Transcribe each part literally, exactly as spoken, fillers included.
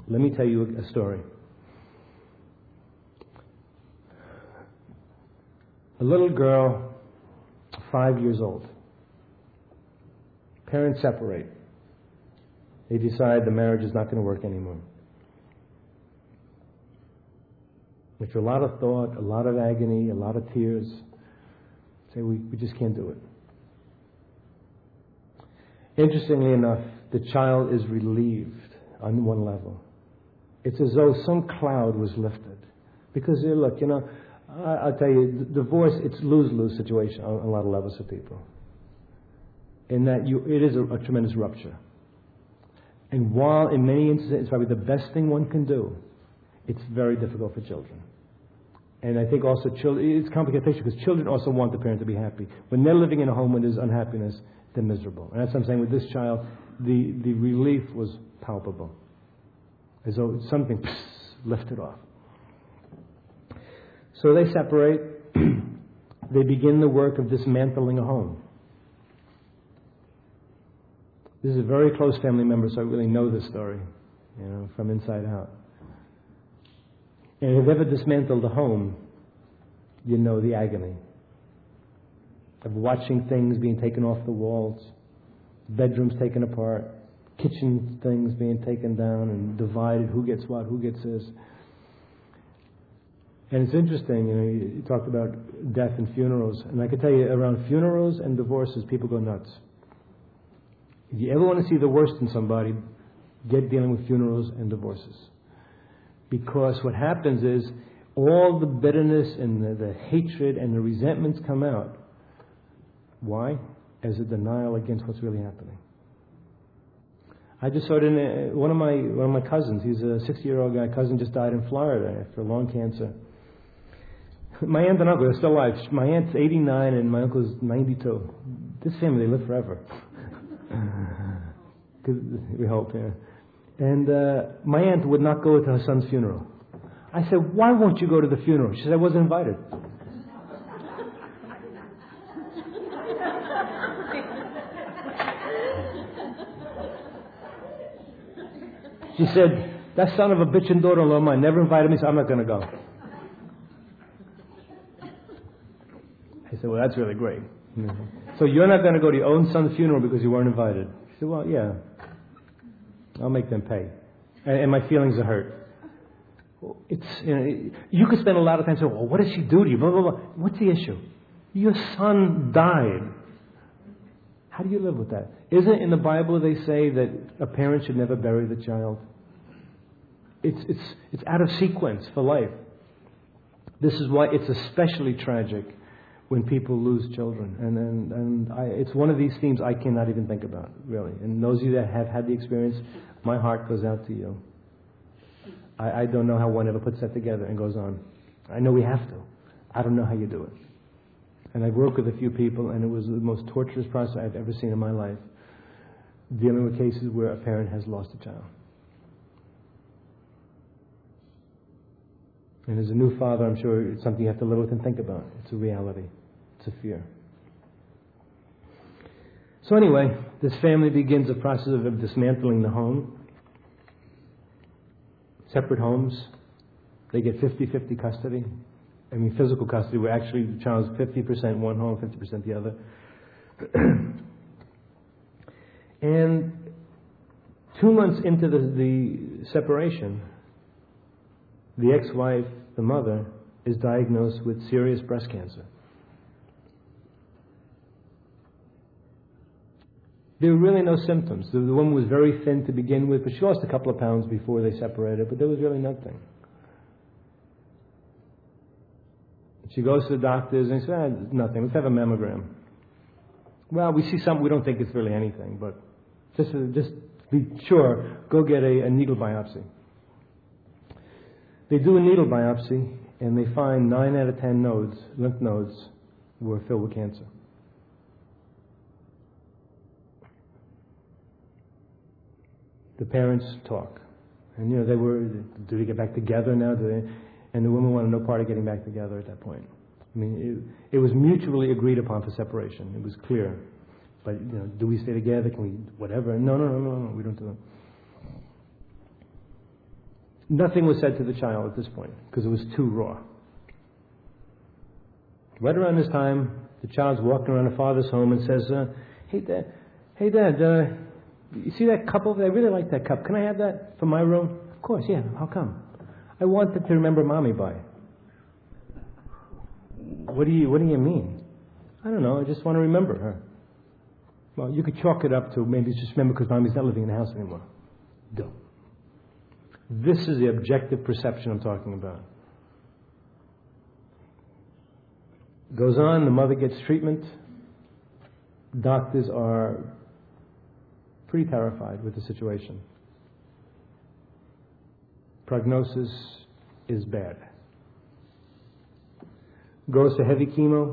Let me tell you a story. A little girl, five years old. Parents separate. They decide the marriage is not going to work anymore. After a lot of thought, a lot of agony, a lot of tears, say we, we just can't do it. Interestingly enough, the child is relieved on one level. It's as though some cloud was lifted. Because, look, you know, I, I'll tell you, divorce, it's lose-lose situation on a lot of levels for people. In that you, it is a, a tremendous rupture. And while in many instances it's probably the best thing one can do, it's very difficult for children. And I think also children, it's a complicated picture because children also want the parent to be happy. When they're living in a home where there's unhappiness, they're miserable. And that's what I'm saying with this child, the, the relief was palpable. As though something pss, lifted off. So they separate. They begin the work of dismantling a home. This is a very close family member, so I really know this story, you know, from inside out. And if you've ever dismantled a home, you know the agony of watching things being taken off the walls, bedrooms taken apart, kitchen things being taken down and divided, who gets what, who gets this. And it's interesting, you know, you, you talked about death and funerals, and I can tell you around funerals and divorces, people go nuts. If you ever want to see the worst in somebody, get dealing with funerals and divorces. Because what happens is all the bitterness and the, the hatred and the resentments come out. Why? As a denial against what's really happening. I just saw it in a, one of my one of my cousins. He's a sixty-year-old guy. Cousin just died in Florida after lung cancer. My aunt and uncle are still alive. My aunt's eighty-nine and my uncle's ninety-two. This family, they live forever. We hope, yeah. And uh, my aunt would not go to her son's funeral. I said, why won't you go to the funeral? She said, I wasn't invited. She said, that son of a bitch and daughter-in-law of mine never invited me, so I'm not going to go. I said, well, that's really great. Mm-hmm. So you're not going to go to your own son's funeral because you weren't invited? She said, well, yeah. I'll make them pay. And, and my feelings are hurt. It's, you know, you could spend a lot of time saying, well, what did she do to you? Blah, blah, blah. What's the issue? Your son died. How do you live with that? Isn't it in the Bible they say that a parent should never bury the child? It's, it's, it's out of sequence for life. This is why it's especially tragic when people lose children. And and, and I, it's one of these themes I cannot even think about, really. And those of you that have had the experience, my heart goes out to you. I, I don't know how one ever puts that together and goes on. I know we have to. I don't know how you do it. And I've worked with a few people, and it was the most torturous process I've ever seen in my life, dealing with cases where a parent has lost a child. And as a new father, I'm sure it's something you have to live with and think about. It's a reality. It's a fear. So anyway, this family begins a process of dismantling the home. Separate homes. They get fifty-fifty custody. I mean, physical custody, where actually the child's fifty percent one home, fifty percent the other. And two months into the, the separation, the ex-wife, the mother, is diagnosed with serious breast cancer. There were really no symptoms. The, the woman was very thin to begin with, but she lost a couple of pounds before they separated, but there was really nothing. She goes to the doctors and they say, ah, nothing, let's have a mammogram. Well, we see something, we don't think it's really anything, but just, just be sure, go get a, a needle biopsy. They do a needle biopsy, and they find nine out of ten nodes, lymph nodes, were filled with cancer. The parents talk. And, you know, they were, do they get back together now? Do they, and the women wanted no part of getting back together at that point. I mean, it, it was mutually agreed upon for separation. It was clear. But, you know, do we stay together? Can we, whatever? No, no, no, no, no, we don't do that. Nothing was said to the child at this point because it was too raw. Right around this time, the child's walking around the father's home and says, uh, hey, Dad, hey, Dad, uh, you see that cup over there? I really like that cup. Can I have that for my room? Of course, yeah. How come? I wanted to remember Mommy by. What do you, what do you mean? I don't know. I just want to remember her. Well, you could chalk it up to maybe just remember because Mommy's not living in the house anymore. Don't. This is the objective perception I'm talking about. Goes on, the mother gets treatment. Doctors are pretty terrified with the situation. Prognosis is bad. Goes to heavy chemo,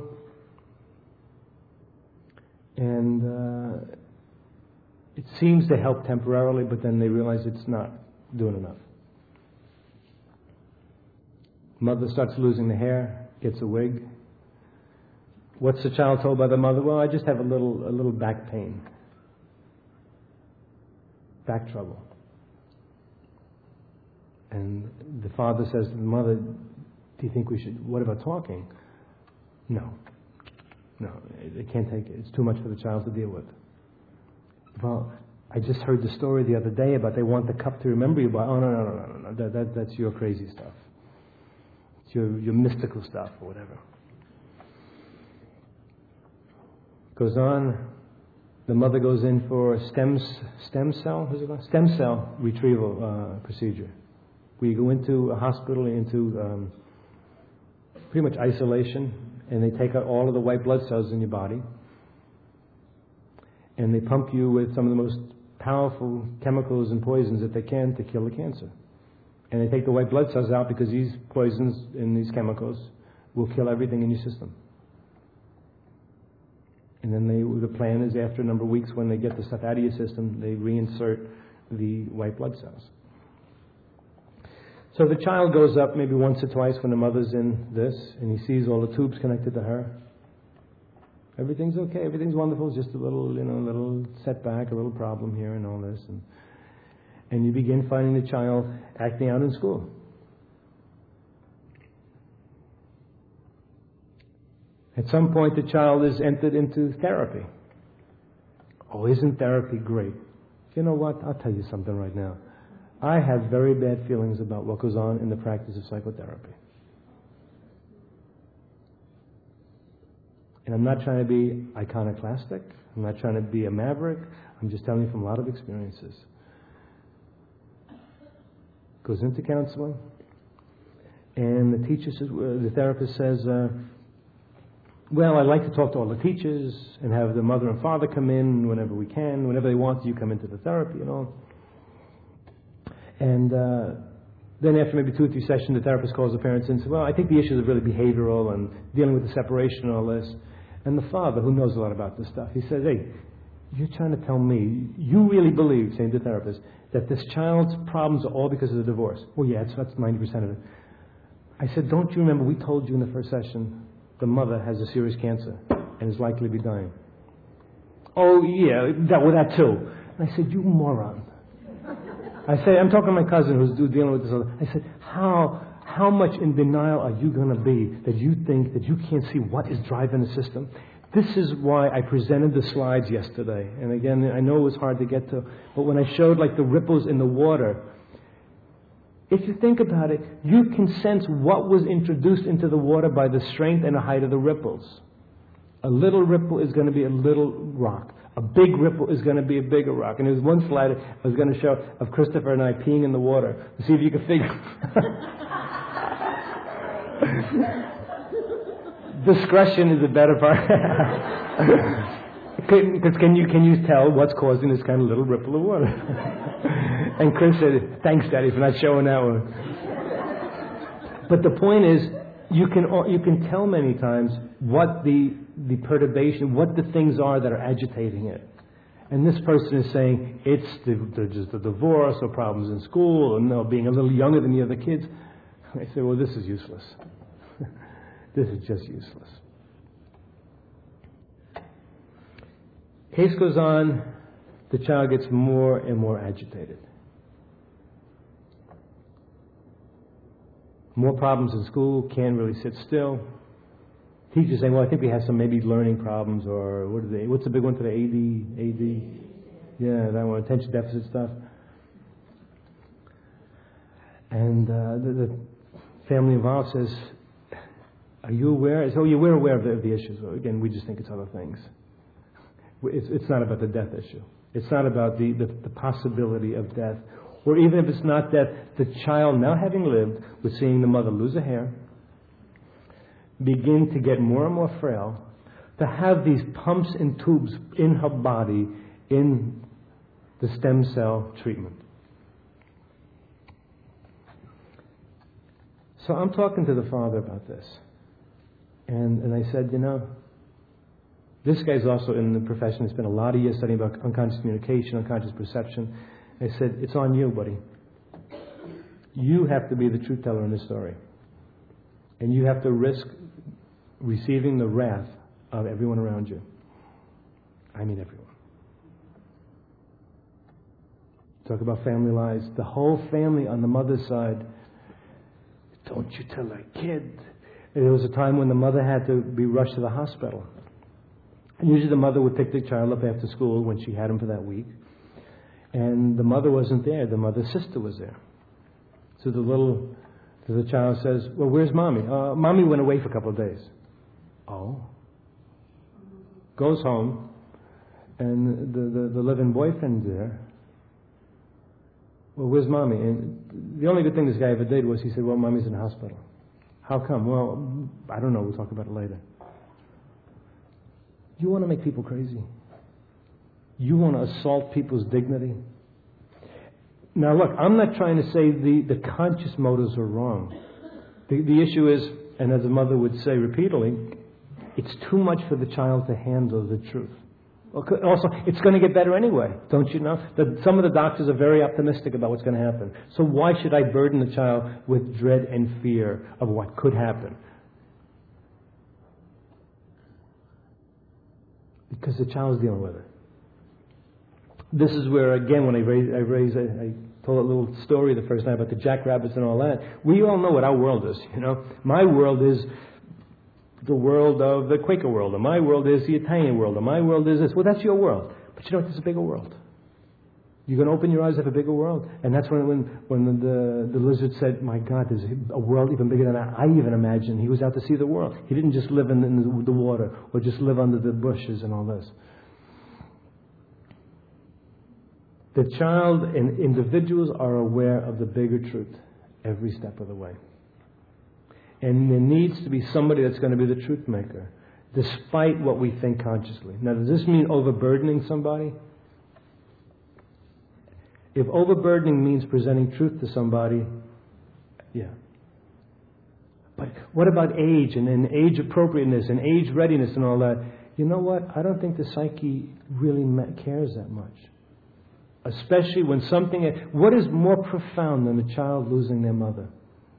and uh, it seems to help temporarily, but then they realize it's not doing enough. Mother starts losing the hair, gets a wig. What's the child told by the mother? Well, I just have a little, a little back pain, back trouble. And the father says to the mother, do you think we should, what about talking? No. No, they can't take it. It's too much for the child to deal with. Well, I just heard the story the other day about they want the cup to remember you by. Oh, no, no, no, no, no, no. That, that, that's your crazy stuff. It's your, your mystical stuff or whatever. Goes on. The mother goes in for a stem, stem cell, what's it called? Stem cell retrieval uh, procedure. We go into a hospital, into um, pretty much isolation, and they take out all of the white blood cells in your body, and they pump you with some of the most powerful chemicals and poisons that they can to kill the cancer. And they take the white blood cells out because these poisons and these chemicals will kill everything in your system. And then they, the plan is after a number of weeks, when they get the stuff out of your system, they reinsert the white blood cells. So the child goes up maybe once or twice when the mother's in this, and he sees all the tubes connected to her. Everything's okay, everything's wonderful, just a little, you know, little setback, a little problem here and all this. And, and you begin finding the child acting out in school. At some point, the child is entered into therapy. Oh, isn't therapy great? You know what? I'll tell you something right now. I have very bad feelings about what goes on in the practice of psychotherapy. And I'm not trying to be iconoclastic. I'm not trying to be a maverick. I'm just telling you from a lot of experiences. Goes into counseling, and the teacher says, the therapist says, uh, well, I'd like to talk to all the teachers and have the mother and father come in whenever we can. Whenever they want, you come into the therapy and all. And uh, then after maybe two or three sessions, the therapist calls the parents in and says, well, I think the issues are really behavioral and dealing with the separation and all this. And the father, who knows a lot about this stuff, he says, hey, you're trying to tell me, you really believe, saying to the therapist, that this child's problems are all because of the divorce? Well, yeah, that's, that's ninety percent of it. I said, don't you remember we told you in the first session the mother has a serious cancer and is likely to be dying? Oh, yeah, that, well, that too. And I said, you moron. I say, I'm talking to my cousin who's dealing with this other. I said, how how much in denial are you going to be that you think that you can't see what is driving the system? This is why I presented the slides yesterday. And again, I know it was hard to get to, but when I showed like the ripples in the water, if you think about it, you can sense what was introduced into the water by the strength and the height of the ripples. A little ripple is going to be a little rock. A big ripple is going to be a bigger rock. And there's one slide I was going to show of Christopher and I peeing in the water to see if you could figure. Discretion is a better part. Because can you can you tell what's causing this kind of little ripple of water? And Chris said, "Thanks, Daddy, for not showing that one." But the point is, you can you can tell many times what the the perturbation, what the things are that are agitating it. And this person is saying it's the, the, just the divorce or problems in school or no, being a little younger than the other kids. I say, well, this is useless. This is just useless. Case goes on. The child gets more and more agitated. more problems in school, can't really sit still. Teachers saying, well, I think we have some maybe learning problems, or what are they, what's the big one today, A D, A D? Yeah, that one, attention deficit stuff. And uh, the, the family involved says, are you aware? So yeah, we're aware of the, of the issues. Well, again, we just think it's other things. It's, it's not about the death issue. It's not about the, the, the possibility of death. Or even if it's not death, the child, now having lived with seeing the mother lose a hair, begin to get more and more frail, to have these pumps and tubes in her body in the stem cell treatment. So I'm talking to the father about this. And, and I said, you know, this guy's also in the profession. He spent a lot of years studying about unconscious communication, unconscious perception. I said, it's on you, buddy. You have to be the truth teller in this story. And you have to risk receiving the wrath of everyone around you. I mean everyone. Talk about family lies. The whole family on the mother's side, don't you tell that kid. There was a time when the mother had to be rushed to the hospital. And usually the mother would pick the child up after school when she had him for that week. And the mother wasn't there. The mother's sister was there. So the little, the child says, well, where's mommy? Uh, mommy went away for a couple of days. Oh. Goes home, and the, the, the living boyfriend's there. Well, where's mommy? And the only good thing this guy ever did was he said, well, mommy's in the hospital. How come? Well, I don't know. We'll talk about it later. You want to make people crazy. You want to assault people's dignity. Now, look, I'm not trying to say the, the conscious motives are wrong. The, the issue is, and as a mother would say repeatedly, it's too much for the child to handle the truth. Also, it's going to get better anyway, don't you know? That some of the doctors are very optimistic about what's going to happen. So why should I burden the child with dread and fear of what could happen? Because the child's dealing with it. This is where, again, when I raise, I, raise, I, I told a little story the first night about the jackrabbits and all that. We all know what our world is, you know. My world is the world of the Quaker world, and my world is the Italian world, and my world is this. Well, that's your world. But you know what? There's a bigger world. You're going to open your eyes to a bigger world. And that's when when, when the, the, the lizard said, my God, there's a world even bigger than I, I even imagined. He was out to see the world. He didn't just live in, in the, the water or just live under the bushes and all this. The child and individuals are aware of the bigger truth every step of the way. And there needs to be somebody that's going to be the truth maker, despite what we think consciously. Now, does this mean overburdening somebody? If overburdening means presenting truth to somebody, yeah. But what about age and, and age appropriateness and age readiness and all that? You know what? I don't think the psyche really cares that much. Especially when something... What is more profound than a child losing their mother?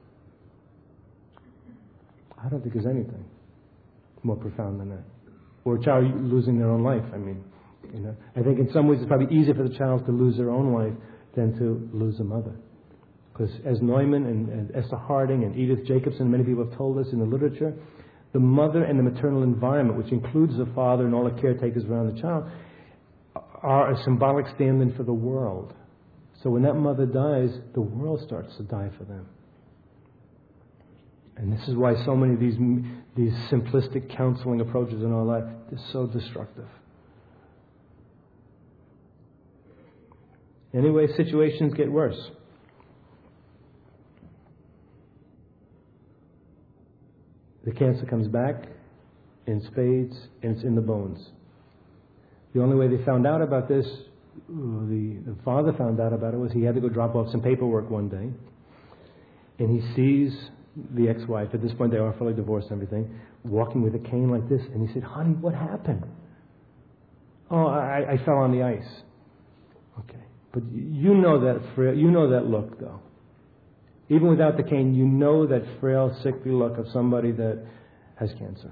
I don't think there's anything more profound than that. Or a child losing their own life, I mean. You know, I think in some ways it's probably easier for the child to lose their own life than to lose a mother. Because as Neumann and, and Esther Harding and Edith Jacobson, many people have told us in the literature, the mother and the maternal environment, which includes the father and all the caretakers around the child, are a symbolic stand-in for the world. So when that mother dies, the world starts to die for them. And this is why so many of these, these simplistic counseling approaches and all that, they're so destructive. Anyway, situations get worse. The cancer comes back in spades, and it's in the bones. The only way they found out about this, the, the father found out about it, was he had to go drop off some paperwork one day. And he sees the ex-wife, at this point they are fully divorced and everything, walking with a cane like this. And he said, honey, what happened? Oh, I, I fell on the ice. Okay. But you know that frail, you know that look, though. Even without the cane, you know that frail, sickly look of somebody that has cancer.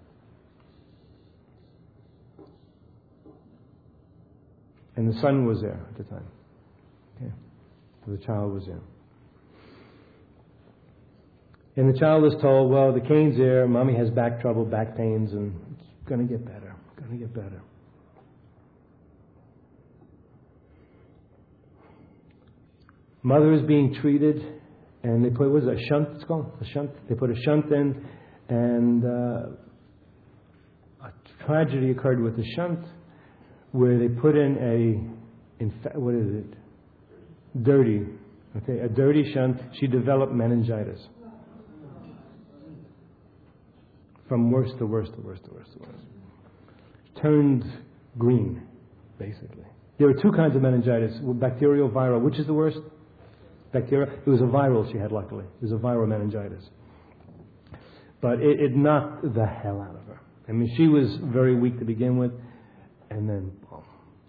And the son was there at the time. Okay. The child was there. And the child is told, well, the cane's there, mommy has back trouble, back pains, and it's going to get better, going to get better. Mother is being treated, and they put, what is it, a shunt, it's called? A shunt. They put a shunt in, and uh, a tragedy occurred with the shunt, where they put in a, in fa- what is it? Dirty. Okay, a dirty shunt. She developed meningitis. From worse to worse to worse to worse to worse. Turned green, basically. There were two kinds of meningitis, bacterial, viral. Which is the worst? Bacterial. It was a viral she had, luckily. It was a viral meningitis. But it, it knocked the hell out of her. I mean, she was very weak to begin with, and then, boom.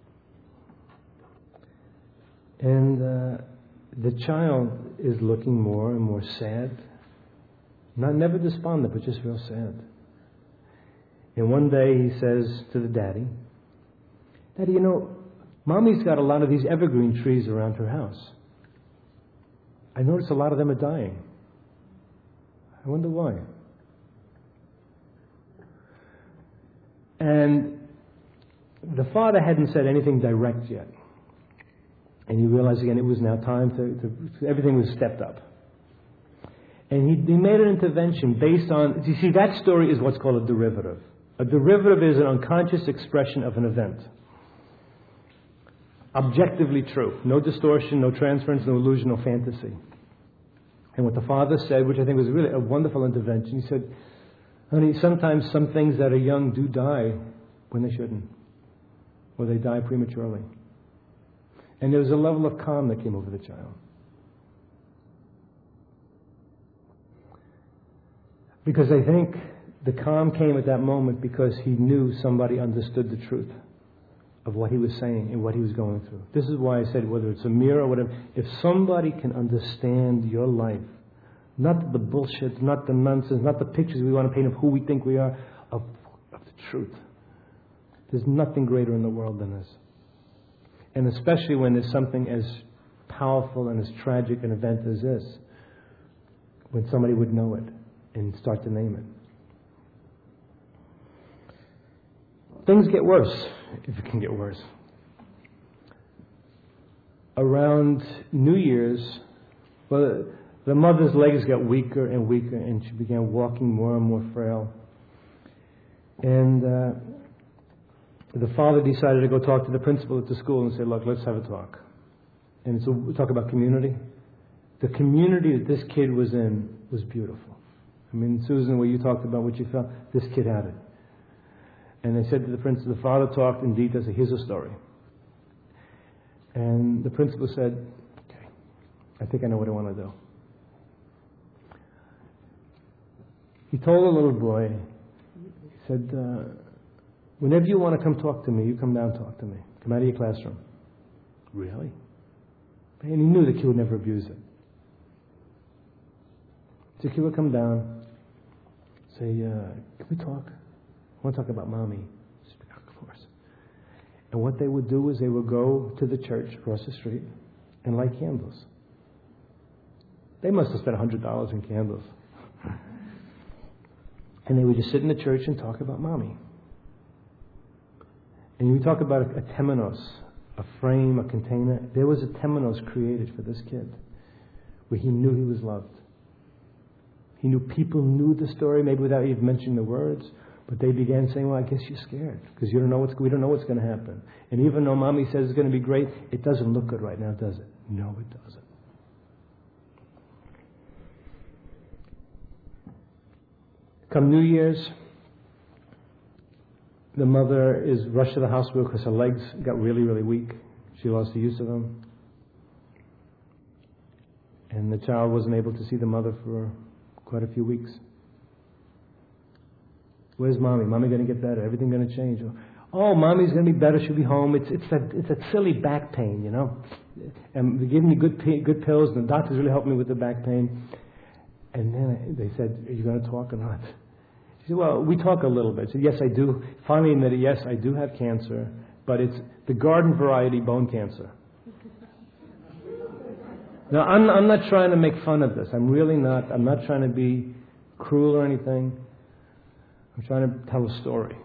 And uh, the child is looking more and more sad. Not never despondent, but just real sad. And one day he says to the daddy, Daddy, you know, Mommy's got a lot of these evergreen trees around her house. I notice a lot of them are dying. I wonder why. And the father hadn't said anything direct yet. And he realized again it was now time to, to everything was stepped up. And he, he made an intervention based on, you see, that story is what's called a derivative. A derivative is an unconscious expression of an event. Objectively true. No distortion, no transference, no illusion, no fantasy. And what the father said, which I think was really a wonderful intervention, he said, honey, sometimes some things that are young do die when they shouldn't. Or they die prematurely. And there was a level of calm that came over the child. Because I think the calm came at that moment because he knew somebody understood the truth of what he was saying and what he was going through. This is why I said, whether it's a mirror or whatever, if somebody can understand your life, not the bullshit, not the nonsense, not the pictures we want to paint of who we think we are, of, of the truth. There's nothing greater in the world than this. And especially when there's something as powerful and as tragic an event as this, when somebody would know it and start to name it. Things get worse, if it can get worse. Around New Year's, well, the mother's legs got weaker and weaker, and she began walking more and more frail. And uh, the father decided to go talk to the principal at the school and say, look, let's have a talk. And so we talk about community. The community that this kid was in was beautiful. I mean, Susan, what you talked about, what you felt, this kid had it. And they said to the principal, the father talked in detail, said, here's a story. And the principal said, okay, I think I know what I want to do. He told the little boy, he said, uh, whenever you want to come talk to me, you come down and talk to me. Come out of your classroom. Really? And he knew the kid would never abuse it. So the kid would come down, say, uh, can we talk? I want to talk about Mommy. Of course. And what they would do is they would go to the church across the street and light candles. They must have spent one hundred dollars in candles. And they would just sit in the church and talk about Mommy. And you talk about a, a temenos, a frame, a container. There was a temenos created for this kid where he knew he was loved. He knew people knew the story, maybe without even mentioning the words, but they began saying, well, I guess you're scared because you don't know what's, we don't know what's going to happen. And even though Mommy says it's going to be great, it doesn't look good right now, does it? No, it doesn't. Come New Year's, the mother is rushed to the hospital because her legs got really, really weak. She lost the use of them. And the child wasn't able to see the mother for quite a few weeks. Where's Mommy? Mommy going to get better? Everything going to change? Oh, Mommy's going to be better. She'll be home. It's it's that it's that silly back pain, you know. And they gave me good good pills, and the doctors really helped me with the back pain. And then they said, "Are you going to talk or not?" She said, "Well, we talk a little bit." I said, "Yes, I do." Finally admitted, "Yes, I do have cancer, but it's the garden variety bone cancer." Now, I'm, I'm not trying to make fun of this. I'm really not. I'm not trying to be cruel or anything. I'm trying to tell a story.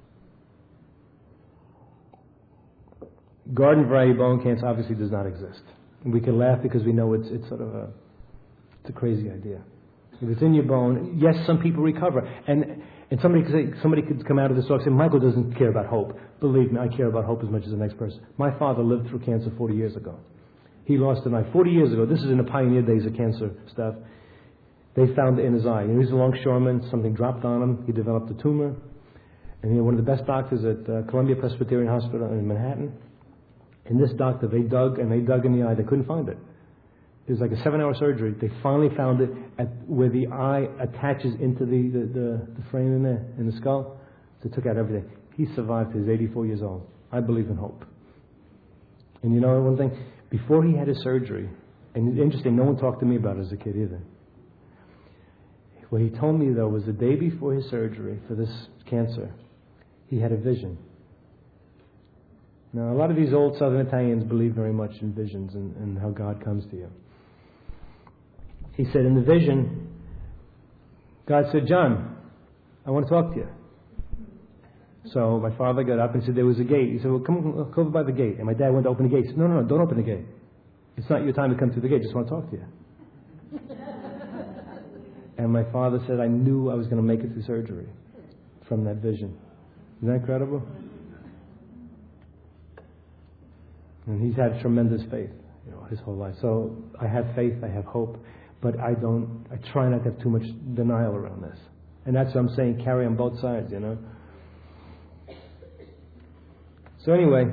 Garden variety bone cancer obviously does not exist. We can laugh because we know it's it's sort of a it's a crazy idea. If it's in your bone, yes, some people recover, and and somebody could say, somebody could come out of this talk and say, Michael doesn't care about hope. Believe me, I care about hope as much as the next person. My father lived through cancer forty years ago. He lost an eye forty years ago. This is in the pioneer days of cancer stuff. They found it in his eye. And he was a longshoreman. Something dropped on him. He developed a tumor. And he had one of the best doctors at uh, Columbia Presbyterian Hospital in Manhattan. And this doctor, they dug and they dug in the eye. They couldn't find it. It was like a seven-hour surgery. They finally found it at where the eye attaches into the, the, the, the frame in there, in the skull. So they took out everything. He survived to his eighty-four years old. I believe in hope. And you know one thing? Before he had his surgery, and it's interesting, no one talked to me about it as a kid either. What he told me, though, was the day before his surgery for this cancer, he had a vision. Now, a lot of these old Southern Italians believe very much in visions and, and how God comes to you. He said, in the vision, God said, John, I want to talk to you. So my father got up and said, there was a gate. He said, well, come, come over by the gate. And my dad went to open the gate. He said, no, no, no, don't open the gate. It's not your time to come through the gate. I just want to talk to you. And my father said, I knew I was going to make it through surgery from that vision. Isn't that incredible? And he's had tremendous faith, you know, his whole life. So I have faith, I have hope, but I don't, I try not to have too much denial around this. And that's what I'm saying, carry on both sides, you know. So anyway,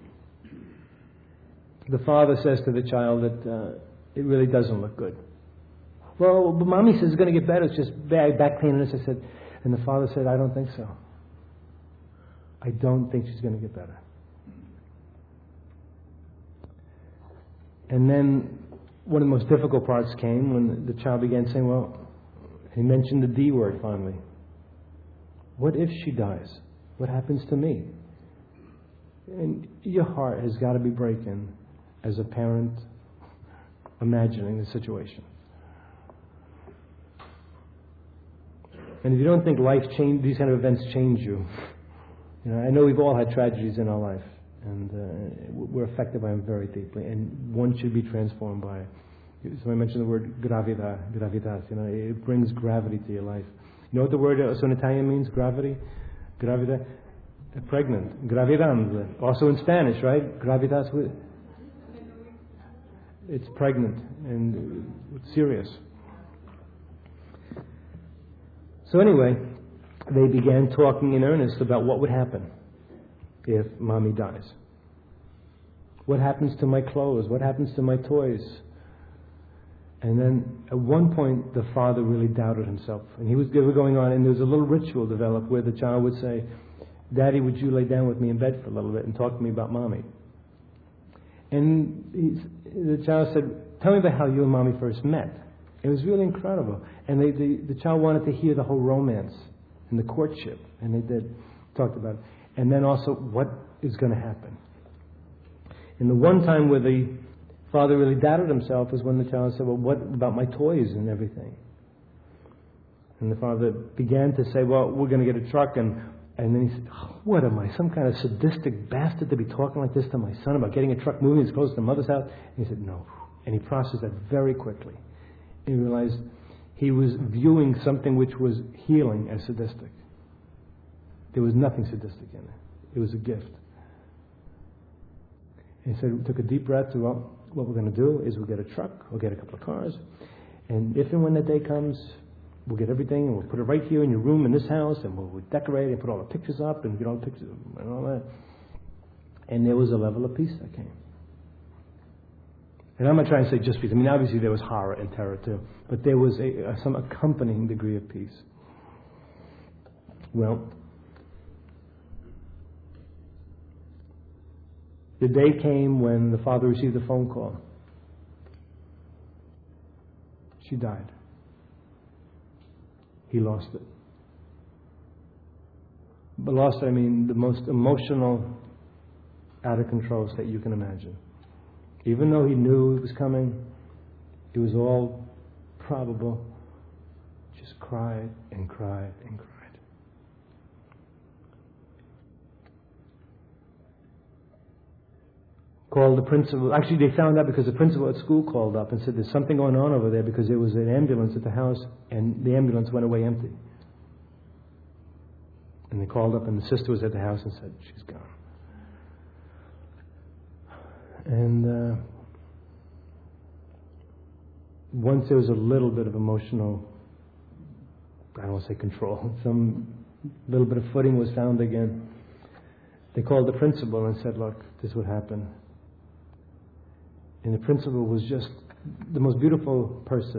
the father says to the child that uh, it really doesn't look good. Well, but Mommy says it's going to get better. It's just bad back pain and this. I said, and the father said, I don't think so. I don't think she's going to get better. And then one of the most difficult parts came when the child began saying, well, he mentioned the D word finally. What if she dies? What happens to me? And your heart has got to be breaking as a parent imagining the situation. And if you don't think life change, these kind of events change you, you know, I know we've all had tragedies in our life, and uh, we're affected by them very deeply, and one should be transformed by it. So I mentioned the word gravita, gravitas, you know, it brings gravity to your life. You know what the word also in Italian means, gravity? Gravita? Pregnant. Gravidam. Also in Spanish, right? Gravitas. It's pregnant and it's serious. So anyway, they began talking in earnest about what would happen if Mommy dies. What happens to my clothes? What happens to my toys? And then at one point, the father really doubted himself. And he was they were going on, and there was a little ritual developed where the child would say, Daddy, would you lay down with me in bed for a little bit and talk to me about Mommy? And he's, the child said, tell me about how you and Mommy first met. It was really incredible. And they, the, the child wanted to hear the whole romance and the courtship. And they did, talked about it. And then also, what is going to happen? And the one time where the father really doubted himself was when the child said, well, what about my toys and everything? And the father began to say, well, we're going to get a truck. And, and then he said, oh, what am I, some kind of sadistic bastard to be talking like this to my son about getting a truck moving as close to mother's house? And he said, no. And he processed that very quickly. And he realized he was viewing something which was healing as sadistic. There was nothing sadistic in it. It was a gift. And he said, we took a deep breath. Well, what we're going to do is we'll get a truck, we'll get a couple of cars, and if and when that day comes, we'll get everything and we'll put it right here in your room in this house, and we'll, we'll decorate it and put all the pictures up and get all the pictures and all that. And there was a level of peace that came. And I'm not trying to say just peace. I mean, obviously there was horror and terror too, but there was a, a, some accompanying degree of peace. Well, the day came when the father received a phone call. She died. He lost it. But lost, I mean, the most emotional, out of control state you can imagine. Even though he knew it was coming, It was all probable. Just cried and cried and cried. Called the principal. Actually, they found out because the principal at school called up and said there's something going on over there because there was an ambulance at the house and the ambulance went away empty. And they called up and the sister was at the house and said, she's gone. And uh, once there was a little bit of emotional, I don't want to say control, some little bit of footing was found again. They called the principal and said, look, this is what happened. And the principal was just the most beautiful person.